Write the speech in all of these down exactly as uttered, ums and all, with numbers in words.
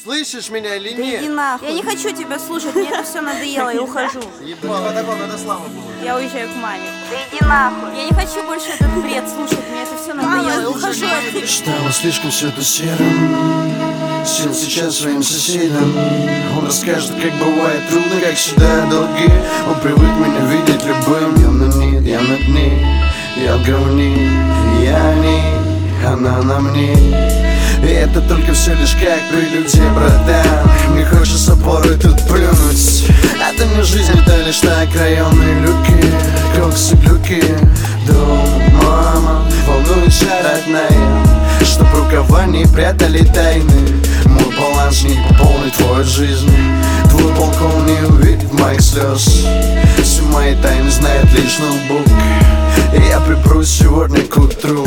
Слышишь меня или Да нет? иди нахуй. Я не хочу тебя слушать, мне это все надоело, я ухожу. Ебало, такого надо слава было. Я уезжаю к маме. Да иди нахуй. Я не хочу больше этот бред слушать, мне это все надоело, я ухожу отсюда. Стало слишком все это серым. Сел сейчас своим соседям. Он расскажет, как бывает трудно, как всегда долги. Он привык меня видеть любым. Я на нет, я над ней. Я в говне, я не, она на мне. И это только все лишь как прелюдия, братан. Мне хочется порой тут плюнуть. Это не жизнь, это лишь так районные люки. Коксы, глюки, дом, мама. Волнуется родная, чтоб рукава не прятали тайны. Мой баланс не пополнит твою жизнь. Твой балкон не увидит моих слез. Все мои тайны знает лишь ноутбук. И я припрусь сегодня к утру.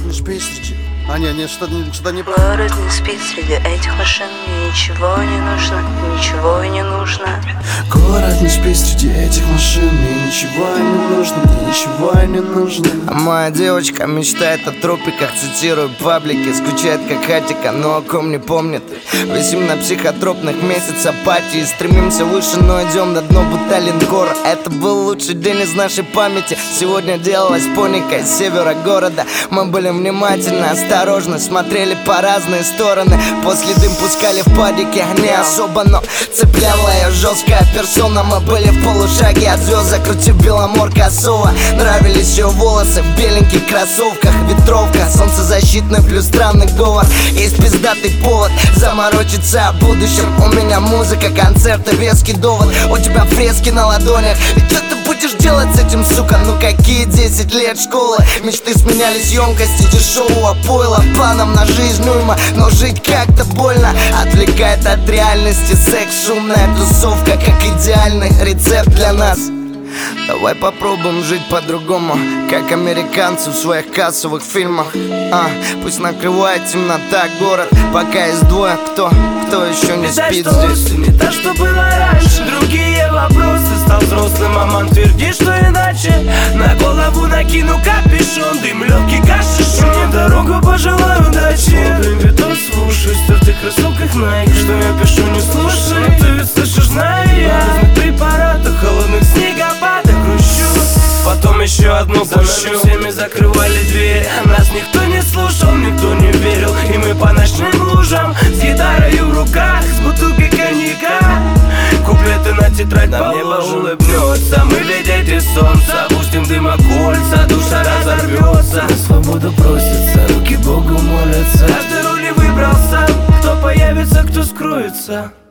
А не, не, что-то не, что не Город не спит среди этих машин. Мне ничего не нужно, ничего и не нужно. Город не спит среди этих машин. Мне ничего не нужно, мне ничего не нужно. А моя девочка мечтает о тропиках. Цитирую паблики, скучает как хатика, но о ком не помнит. Висим на психотропных, месяц апатии. Стремимся выше, но идем на дно, будто линкор. Это был лучший день из нашей памяти. Сегодня делалась поника из севера города. Мы были внимательны, осторожно, смотрели по разные стороны. После дым пускали в падике, не особо, но цепляла ее жесткая персона. Мы были в полушаге от звезд, закрутив Беломор косого. Нравились ее волосы в беленьких кроссовках. Ветровка, солнцезащитный плюс странный говор. Есть пиздатый повод заморочиться о будущем. У меня музыка, концерты, веский довод. У тебя фрески на ладонях. И что ты будешь делать с этим, сука? Ну какие десять лет школы? Мечты сменялись емкости дешевого пойла. Планом на жизнь уйма, но жить как-то больно. Отвлекает от реальности секс, шумная тусовка, как идеальный рецепт для нас. Давай попробуем жить по-другому, как американцы в своих кассовых фильмах. А, пусть накрывает темнота город, пока есть двое, кто, кто еще не спит здесь. Не так, что было раньше, другие вопросы. Стал взрослым, маман твердит, что иначе. На голову накину капюшон, дым легкий кашишь. Мне дорогу пожелаю удачи. Блин, видос слушаю, в стертых кроссовках Nike. Что я пишу, не слушай, но ты ведь слышишь, знаю я. На препаратах, холодных снегопадах грущу. Потом еще одну пущу. Всеми закрывали двери, нас никто не слушал, никто не верил. И мы по ночным лужам с гитарой в руках, с бутылкой коньяка. Куплеты на тетрадь на небо улыбнется. Мы ведь дети солнца, пустим дыма кольца, душа разорвется. На свободу просится, руки Богу молятся. Каждый руль выбрал сам, кто появится, кто скроется.